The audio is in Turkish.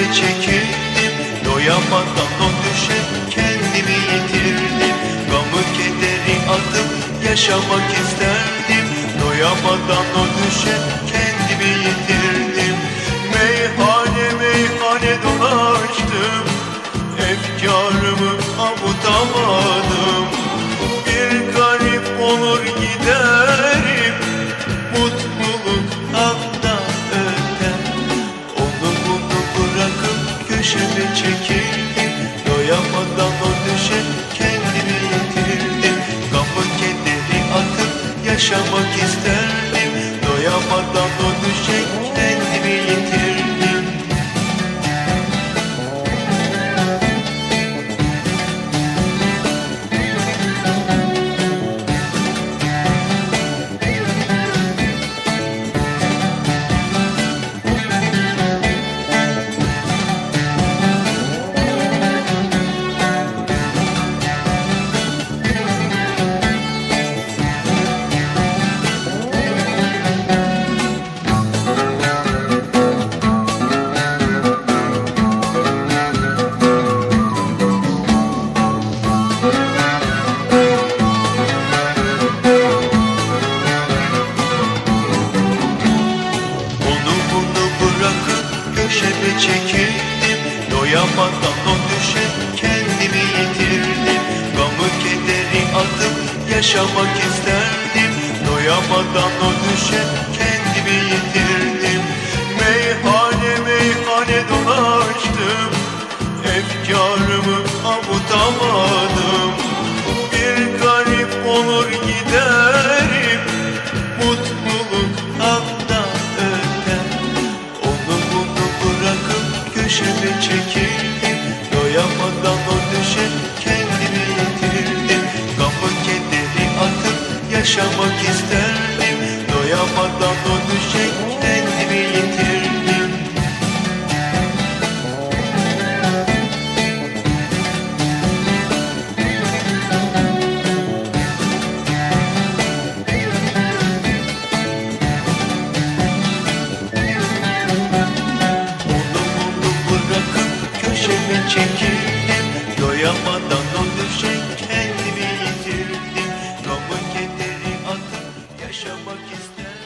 çekildim, doyamadan o düşe kendimi yitirdim. Gamı kederi atıp yaşamak isterdim, doyamadan o düşe kendimi yitirdim. Meyhane meyhane dolaştım, efkarımı avutamadım. Bir garip olur giderim, mutluluk havda öter. Onu bunu bırakıp köşeme çekildim, doyamadan o düşe kendimi yitirdim. Gamı kederi atıp yaşamak isterdim, doyamadan o düşe kendimi yitirdim. Köşeme çekildim, doyamadan o düşe kendimi yitirdim. Gamı kederi atıp yaşamak isterdim, doyamadan o düşe kendimi yitirdim. Meyhane meyhane dolaştım, efkarımı avutamadım. Bir garip olur giderim, mutluluk havda öter. Onu bunu bırakıp köşeme çekildim, doyamadan o düşe kendimi yitirdim. Gamı kederi atıp yaşamak isterdim, doyamadan o düşe kendimi yitirdim. Köşeme çekildim, doyamadan o düşe kendimi yitirdim. Gamı kederi atıp yaşamak isterdim.